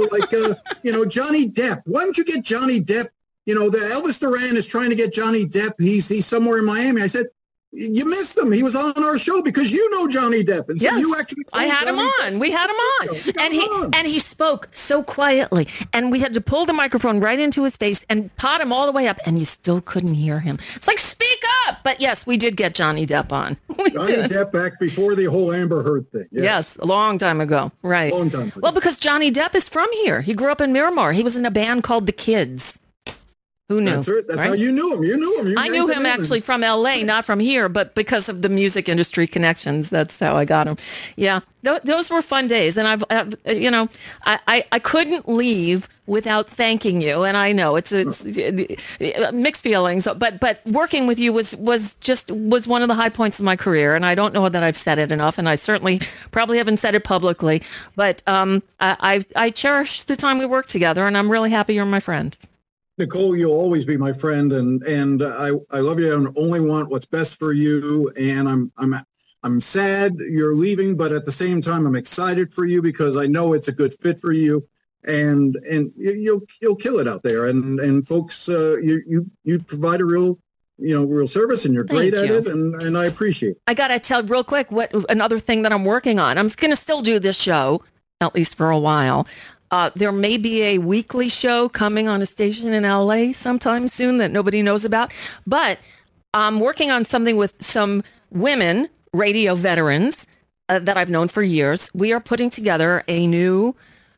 Depp. Why don't you get Johnny Depp? The Elvis Duran is trying to get Johnny Depp. He's somewhere in Miami. I said, you missed him. He was on our show because Johnny Depp. And so you actually I had him on. We had him on. And he spoke so quietly. And we had to pull the microphone right into his face and pot him all the way up, and you still couldn't hear him. It's like, speak up. But yes, we did get Johnny Depp on. Depp back before the whole Amber Heard thing. Yes, a long time ago. Right. Long time ago. Well, because Johnny Depp is from here. He grew up in Miramar. He was in a band called The Kids. Who knew? That's right. How you knew him. I knew him actually from L.A., not from here, but because of the music industry connections. That's how I got him. Yeah, those were fun days, and I couldn't leave without thanking you. And I know it's mixed feelings, but working with you was one of the high points of my career, and I don't know that I've said it enough, and I certainly probably haven't said it publicly. But I cherish the time we worked together, and I'm really happy you're my friend. Nicole, you'll always be my friend, and I love you and only want what's best for you. And I'm sad you're leaving, but at the same time, I'm excited for you because I know it's a good fit for you, and you'll kill it out there. And folks, you provide a real service, and you're great at it, and I appreciate it. I got to tell real quick another thing that I'm working on. I'm going to still do this show, at least for a while. There may be a weekly show coming on a station in LA sometime soon that nobody knows about. But I'm working on something with some women radio veterans that I've known for years. We are putting together a new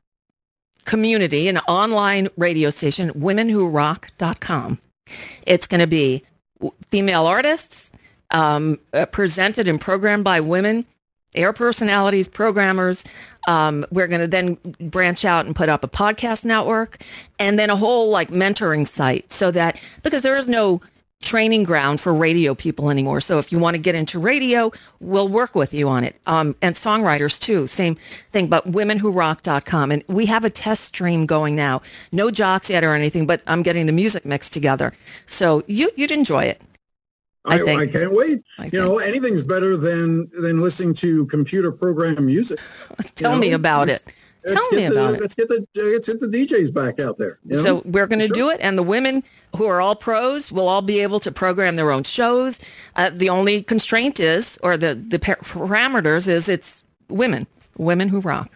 community, an online radio station, womenwhorock.com. It's going to be female artists, presented and programmed by women, air personalities, programmers. We're going to then branch out and put up a podcast network and then a whole like mentoring site so that, because there is no training ground for radio people anymore. So if you want to get into radio, we'll work with you on it. And songwriters too, same thing, but womenwhorock.com. And we have a test stream going now. No jocks yet or anything, but I'm getting the music mix together. So you'd enjoy it. I can't wait. Anything's better than listening to computer program music. Tell me about it. Tell me about it. Let's get the DJs back out there. So we're going to do it, and the women who are all pros will all be able to program their own shows. The only constraint is, or the parameters is, it's women who rock.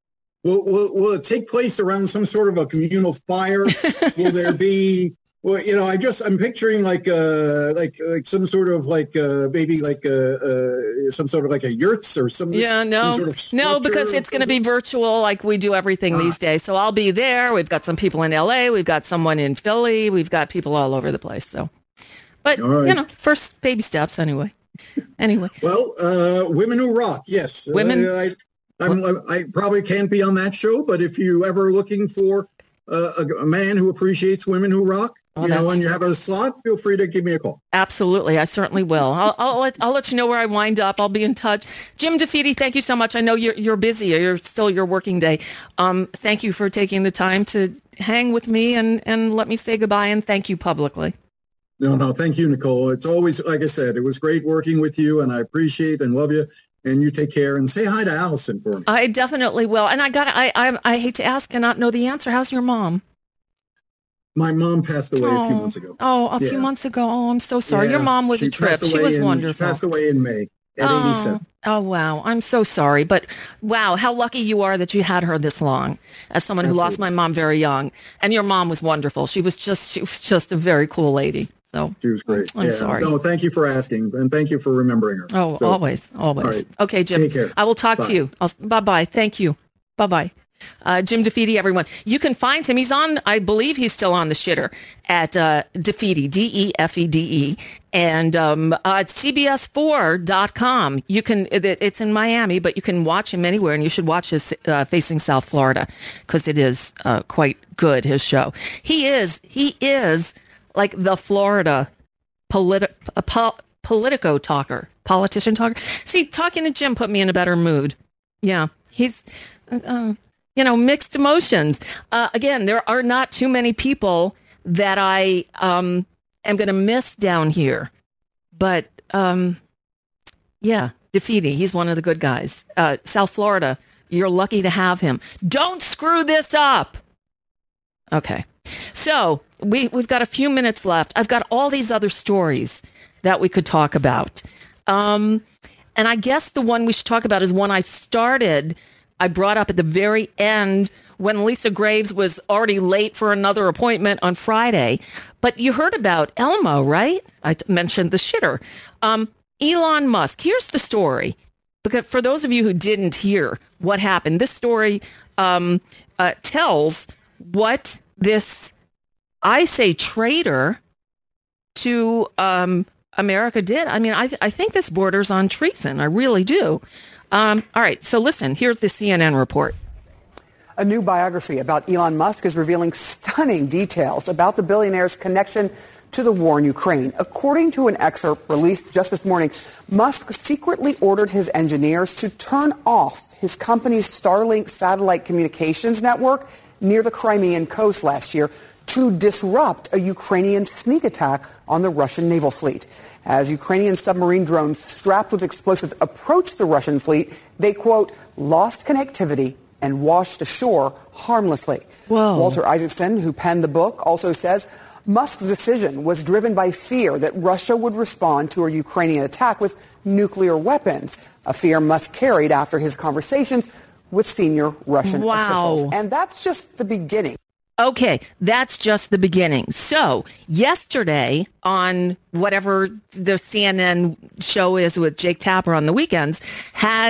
Will it take place around some sort of a communal fire? Will there be? Well, I'm picturing like some sort of maybe some sort of like a yurts or something. Yeah, no, because it's going to be virtual like we do everything these days. So I'll be there. We've got some people in LA. We've got someone in Philly. We've got people all over the place. So, but right. First baby steps anyway. Well, Women Who Rock. Yes. Women. I probably can't be on that show, but if you ever looking for a man who appreciates women who rock, and you have a slot, feel free to give me a call. Absolutely. I certainly will. I'll let you know where I wind up. I'll be in touch. Jim DeFede, thank you so much. I know you're busy. You're still your working day. Thank you for taking the time to hang with me and let me say goodbye and thank you publicly. No, thank you, Nicole. It's always, like I said, it was great working with you, and I appreciate and love you. And you take care and say hi to Allison for me. I definitely will. And I hate to ask and not know the answer. How's your mom? My mom passed away a few months ago. A few months ago. Oh, I'm so sorry. Your mom was a trip. She was wonderful. She passed away in May at 87. Oh, wow. I'm so sorry. But wow, how lucky you are that you had her this long. As someone who lost my mom very young. And your mom was wonderful. She was just a very cool lady. So she was great. I'm sorry. No, thank you for asking, and thank you for remembering her. Oh, so, always. Right. Okay, Jim. Take care. I will talk to you. Bye-bye. Thank you. Bye-bye. Jim DeFede, everyone. You can find him. He's on, I believe he's still on the shitter at DeFede, DeFede, and at CBS4.com. You can, it's in Miami, but you can watch him anywhere, and you should watch his Facing South Florida because it is quite good, his show. He is like the Florida politico talker, politician talker. See, talking to Jim put me in a better mood. Yeah, he's, mixed emotions. Again, there are not too many people that I am going to miss down here. But, DeFede, he's one of the good guys. South Florida, you're lucky to have him. Don't screw this up. Okay. So we've got a few minutes left. I've got all these other stories that we could talk about. And I guess the one we should talk about is one I brought up at the very end when Lisa Graves was already late for another appointment on Friday. But you heard about Elmo, right? I mentioned the shitter. Elon Musk, here's the story. Because for those of you who didn't hear what happened, this story tells what this, I say, traitor to America did. I mean, I think this borders on treason. I really do. All right, so listen, here's the CNN report. A new biography about Elon Musk is revealing stunning details about the billionaire's connection to the war in Ukraine. According to an excerpt released just this morning, Musk secretly ordered his engineers to turn off his company's Starlink satellite communications network near the Crimean coast last year to disrupt a Ukrainian sneak attack on the Russian naval fleet. As Ukrainian submarine drones strapped with explosives approached the Russian fleet, they, quote, lost connectivity and washed ashore harmlessly. Whoa. Walter Isaacson, who penned the book, also says Musk's decision was driven by fear that Russia would respond to a Ukrainian attack with nuclear weapons, a fear Musk carried after his conversations with senior Russian officials. And that's just the beginning. Okay, that's just the beginning. So yesterday on whatever the CNN show is with Jake Tapper on the weekends had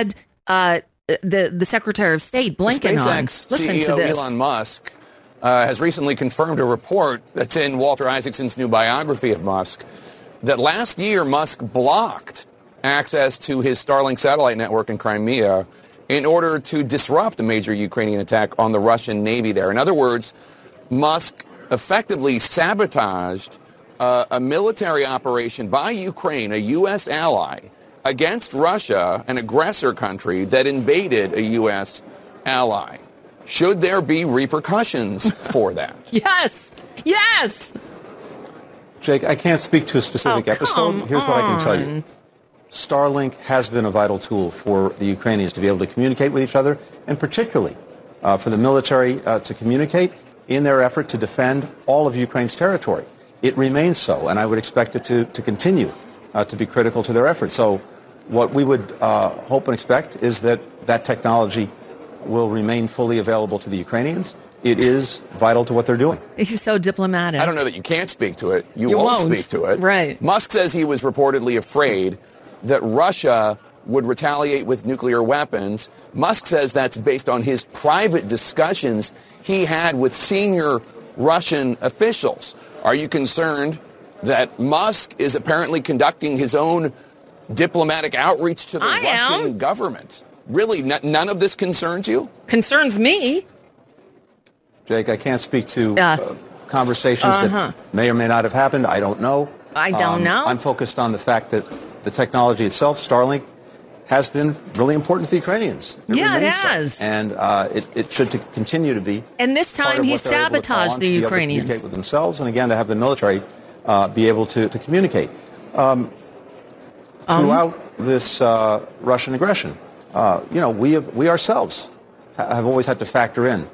the Secretary of State Blinken on. SpaceX Listen CEO to this. Elon Musk has recently confirmed a report that's in Walter Isaacson's new biography of Musk that last year Musk blocked access to his Starlink satellite network in Crimea in order to disrupt a major Ukrainian attack on the Russian Navy there. In other words, Musk effectively sabotaged a military operation by Ukraine, a U.S. ally, against Russia, an aggressor country that invaded a U.S. ally. Should there be repercussions for that? Yes. Yes. Jake, I can't speak to a specific episode. Here's what I can tell you. Starlink has been a vital tool for the Ukrainians to be able to communicate with each other, and particularly for the military to communicate in their effort to defend all of Ukraine's territory. It remains so, and I would expect it to continue to be critical to their efforts. So what we would hope and expect is that that technology will remain fully available to the Ukrainians. It is vital to what they're doing. He's so diplomatic. I don't know that you can't speak to it. You won't speak to it. Right. Musk says he was reportedly afraid that Russia would retaliate with nuclear weapons. Musk says that's based on his private discussions he had with senior Russian officials. Are you concerned that Musk is apparently conducting his own diplomatic outreach to the Russian government? Really, none of this concerns you? Concerns me. Jake, I can't speak to conversations that may or may not have happened. I don't know. I don't know. I'm focused on the fact that the technology itself, Starlink, has been really important to the Ukrainians. It has. So. And it should continue to be. And this time he sabotaged the Ukrainians. To communicate with themselves, and again, to have the military be able to communicate. Throughout this Russian aggression, we ourselves have always had to factor in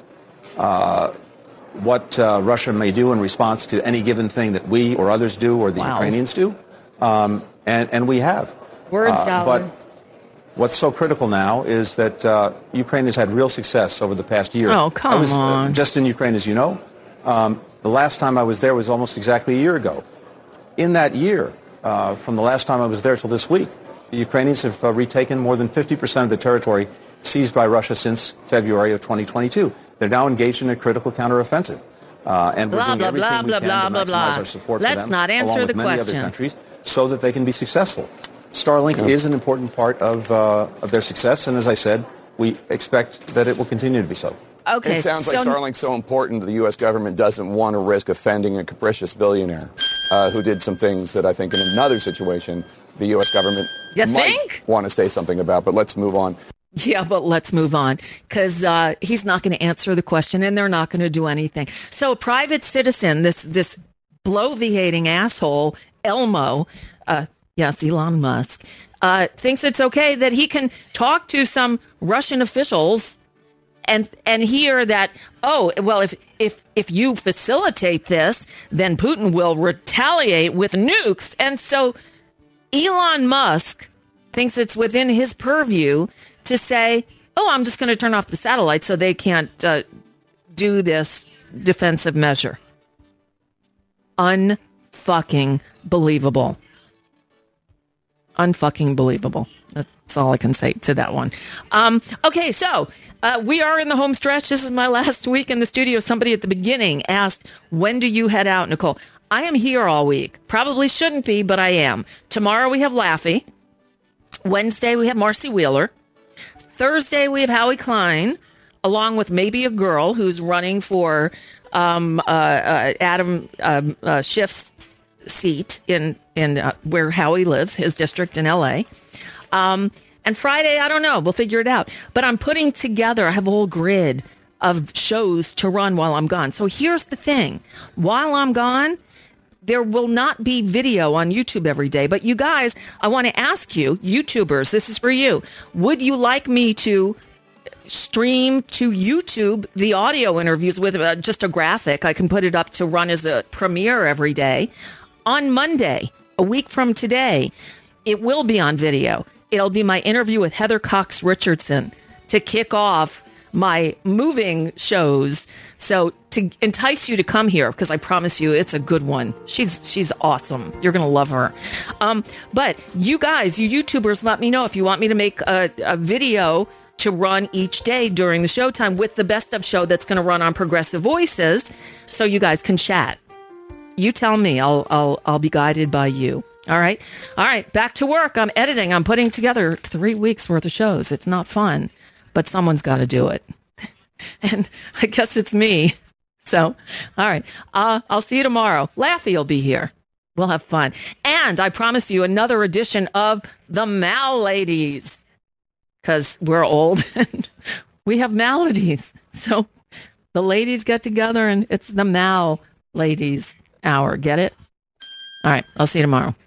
what Russia may do in response to any given thing that we or others do or the Ukrainians do. And we have. But what's so critical now is that Ukraine has had real success over the past year. Oh, come on. Just in Ukraine, as you know. The last time I was there was almost exactly a year ago. In that year, from the last time I was there till this week, the Ukrainians have retaken more than 50% of the territory seized by Russia since February of 2022. They're now engaged in a critical counteroffensive. And we're doing everything we can to maximize our support for them, Let's not answer along with the many question. other countries, so that they can be successful. Starlink is an important part of their success, and as I said, we expect that it will continue to be so. Okay, it sounds like Starlink's so important the U.S. government doesn't want to risk offending a capricious billionaire who did some things that I think in another situation the U.S. government might want to say something about. But let's move on. Yeah, but let's move on because he's not going to answer the question and they're not going to do anything. So a private citizen, this bloviating asshole, Elmo, yes, Elon Musk, thinks it's okay that he can talk to some Russian officials and hear that, oh, well, if you facilitate this, then Putin will retaliate with nukes. And so Elon Musk thinks it's within his purview to say, oh, I'm just going to turn off the satellite so they can't do this defensive measure. Unfucking believable. Unfucking believable. That's all I can say to that one. Okay, so we are in the home stretch. This is my last week in the studio. Somebody at the beginning asked, when do you head out, Nicole? I am here all week. Probably shouldn't be, but I am. Tomorrow we have Laffy. Wednesday we have Marcy Wheeler. Thursday we have Howie Klein, along with maybe a girl who's running for Adam Schiff's seat in where Howie lives, his district in L.A. And Friday, I don't know. We'll figure it out. But I'm putting together, I have a whole grid of shows to run while I'm gone. So here's the thing. While I'm gone, there will not be video on YouTube every day. But you guys, I want to ask you, YouTubers, this is for you. Would you like me to stream to YouTube the audio interviews with just a graphic? I can put it up to run as a premiere every day. On Monday, a week from today, it will be on video. It'll be my interview with Heather Cox Richardson to kick off my moving shows. So to entice you to come here, because I promise you it's a good one. She's awesome. You're going to love her. But you guys, you YouTubers, let me know if you want me to make a video to run each day during the showtime with the best of show that's going to run on Progressive Voices, so you guys can chat. You tell me. I'll be guided by you. All right. Back to work. I'm editing. I'm putting together 3 weeks worth of shows. It's not fun, but someone's got to do it. And I guess it's me. So, all right. I'll see you tomorrow. Laffy will be here. We'll have fun. And I promise you another edition of the Mal Ladies, because we're old and we have maladies. So the ladies get together and it's the Mal Ladies hour. Get it? All right. I'll see you tomorrow.